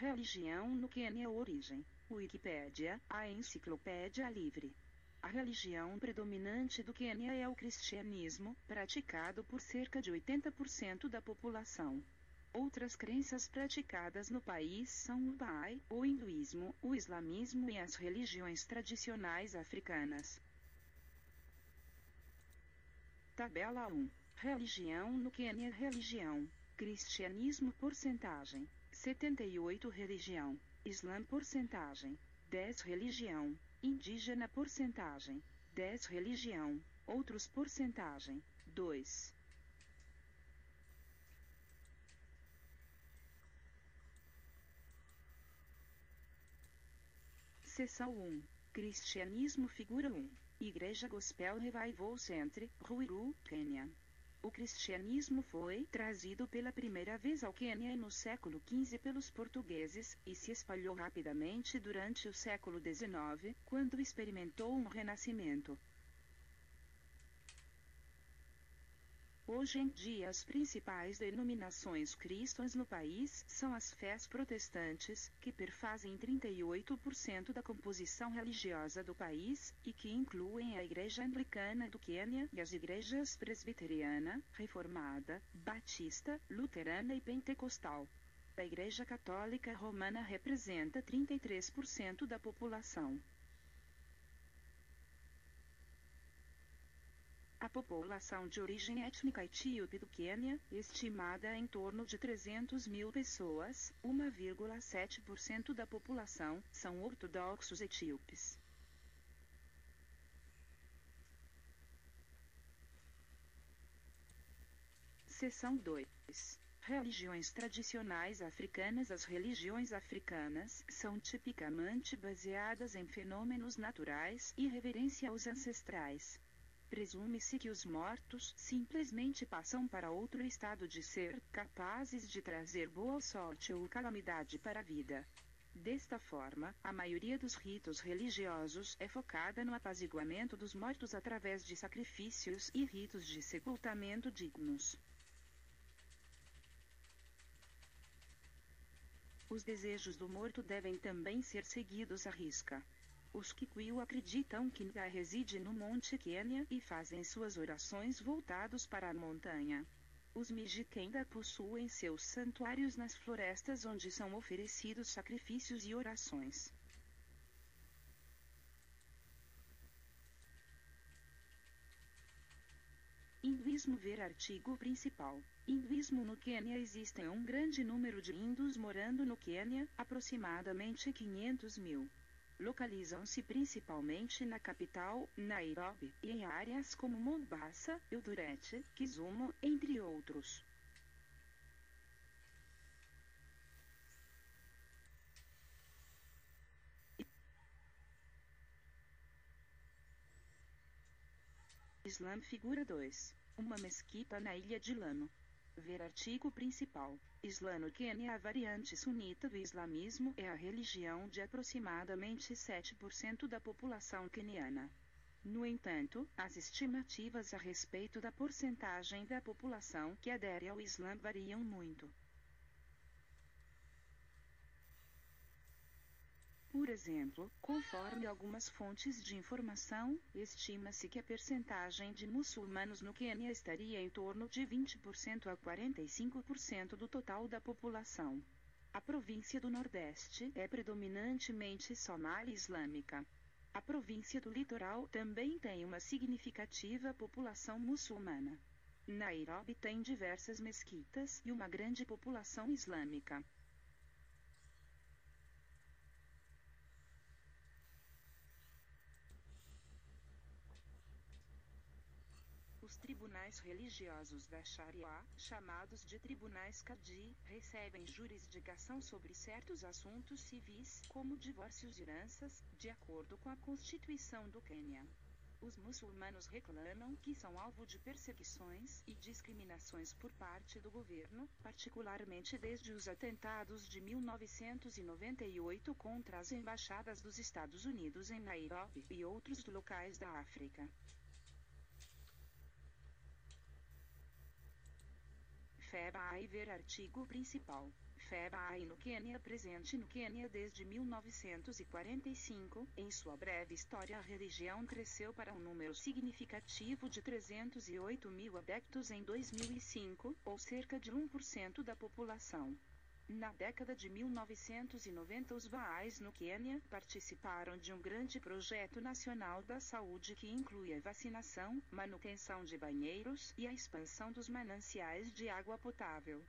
Religião no Quênia. Origem. Wikipédia, a enciclopédia livre. A religião predominante do Quênia é o cristianismo, praticado por cerca de 80% da população. Outras crenças praticadas no país são o Bahá'í, o hinduísmo, o islamismo e as religiões tradicionais africanas. Tabela 1. Religião no Quênia. Religião. Cristianismo. Porcentagem: 78. Religião. Islã. Porcentagem: 10. Religião indígena. Porcentagem: 10. Religião. Outros. Porcentagem: 2. Seção 1. Cristianismo. Figura 1. Igreja Gospel Revival Centre, Ruiru, Quênia. O cristianismo foi trazido pela primeira vez ao Quênia no século XV pelos portugueses, e se espalhou rapidamente durante o século XIX, quando experimentou um renascimento. Hoje em dia as principais denominações cristãs no país são as fés protestantes, que perfazem 38% da composição religiosa do país, e que incluem a Igreja Anglicana do Quênia e as igrejas presbiteriana, reformada, batista, luterana e pentecostal. A Igreja Católica Romana representa 33% da população. A população de origem étnica etíope do Quênia, estimada em torno de 300 mil pessoas, 1,7% da população, são ortodoxos etíopes. Seção 2. Religiões tradicionais africanas. As religiões africanas são tipicamente baseadas em fenômenos naturais e reverência aos ancestrais. Presume-se que os mortos simplesmente passam para outro estado de ser capazes de trazer boa sorte ou calamidade para a vida. Desta forma, a maioria dos ritos religiosos é focada no apaziguamento dos mortos através de sacrifícios e ritos de sepultamento dignos. Os desejos do morto devem também ser seguidos à risca. Os Kikuyu acreditam que Nga reside no Monte Quênia e fazem suas orações voltados para a montanha. Os Mijikenda possuem seus santuários nas florestas onde são oferecidos sacrifícios e orações. Hinduísmo. Ver artigo principal. Hinduísmo no Quênia. Existem um grande número de hindus morando no Quênia, aproximadamente 500 mil. Localizam-se principalmente na capital, Nairobi, e em áreas como Mombasa, Eldoret, Kisumu, entre outros. Islã. Figura 2. Uma mesquita na ilha de Lamu. Ver artigo principal. Islã no Quênia. A variante sunita do islamismo é a religião de aproximadamente 7% da população queniana. No entanto, as estimativas a respeito da porcentagem da população que adere ao Islã variam muito. Por exemplo, conforme algumas fontes de informação, estima-se que a percentagem de muçulmanos no Quênia estaria em torno de 20% a 45% do total da população. A província do Nordeste é predominantemente somali islâmica. A província do Litoral também tem uma significativa população muçulmana. Nairobi tem diversas mesquitas e uma grande população islâmica. Os tribunais religiosos da Sharia, chamados de tribunais Qadi, recebem jurisdição sobre certos assuntos civis, como divórcios e heranças, de acordo com a Constituição do Quênia. Os muçulmanos reclamam que são alvo de perseguições e discriminações por parte do governo, particularmente desde os atentados de 1998 contra as embaixadas dos Estados Unidos em Nairobi e outros locais da África. FEBAI. Ver artigo principal. FEBAI no Quênia. Presente no Quênia desde 1945. Em sua breve história, a religião cresceu para um número significativo de 308 mil adeptos em 2005, ou cerca de 1% da população. Na década de 1990, os Baais no Quênia participaram de um grande projeto nacional da saúde que inclui a vacinação, manutenção de banheiros e a expansão dos mananciais de água potável.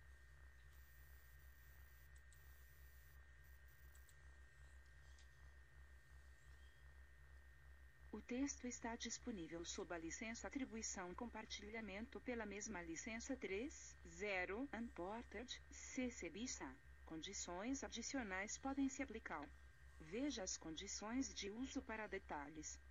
O texto está disponível sob a licença Atribuição Compartilhamento pela mesma licença 3.0 Unported, CC-BY-SA. Condições adicionais podem se aplicar. Veja as condições de uso para detalhes.